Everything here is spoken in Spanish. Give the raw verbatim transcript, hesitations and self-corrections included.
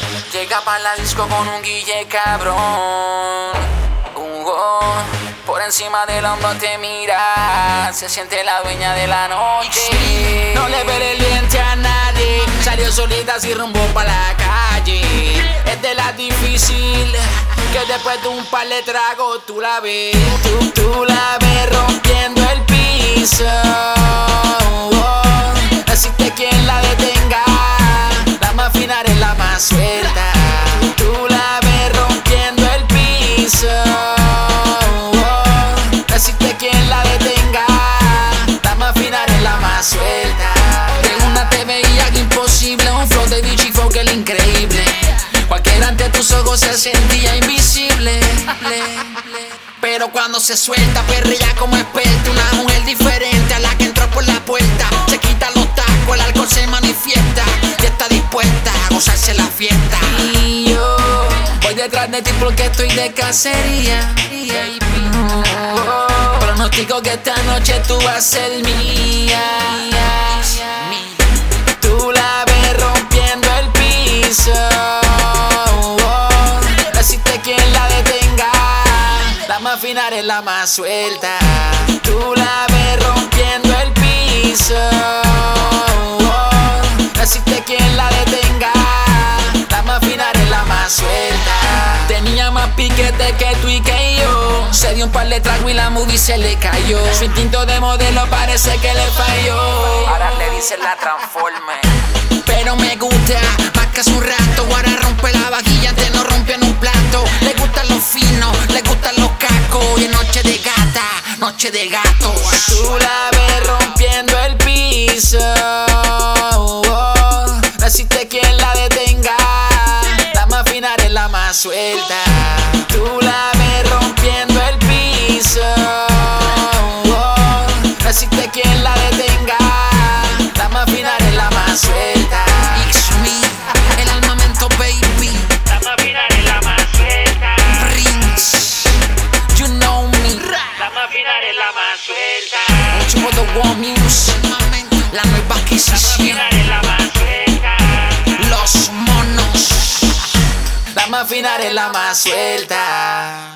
Llega pa' la disco con un guille cabrón. Hugo, por encima del hombro te mira. Se siente la dueña de la noche. No le ve el diente a nadie. Salió solita sin rumbo pa' la calle. Es de las difícil que después de un par de tragos tú la ves. Tú, tú la ves rompiendo el piso. Oh, no existe quien la detenga. La más fina es la más suelta. Tú la ves rompiendo el piso. Oh, no existe quien la detenga. La más fina es la más suelta. De una te veía imposible, un flow de Vichy Folk el increíble. Cualquiera ante tus ojos se sentía invisible. Pero cuando se suelta, perrea como experta. Una mujer diferente a la que entró por la puerta. Se quita los tacos, el alcohol se manifiesta. Y está dispuesta a gozarse la fiesta. Y yo voy detrás de ti porque estoy de cacería. Oh, pronostico que esta noche tú vas a ser mía. Tú la ves rompiendo el piso. Quien la detenga, la más fina es la más suelta. Tú la ves rompiendo el piso. Oh, no existe quien la detenga. La más fina es la más suelta. Tenía más piquete que tú y que yo. Se dio un par de tragos y la movie se le cayó. Su instinto de modelo parece que le falló. Ahora le dicen la transforme. Pero me gusta más que hace un rato. Ahora rompe la vajilla, antes no rompían un plato. Le gustan los finos, le gustan los cacos. Y es noche de gata, noche de gato. Tú la ves rompiendo el piso. Oh, no existe quien la detenga. La más fina es la más suelta. Tú la ves rompiendo el piso. Oh, no existe quien la detenga. La más fina es la más suelta. It's me, el armamento, baby. La más fina es la más suelta. Prince, you know me. La más fina es la más suelta. Mucho por the War Music. La nueva La más adquisición. fina es la más suelta. Los monos. La más fina es la más suelta.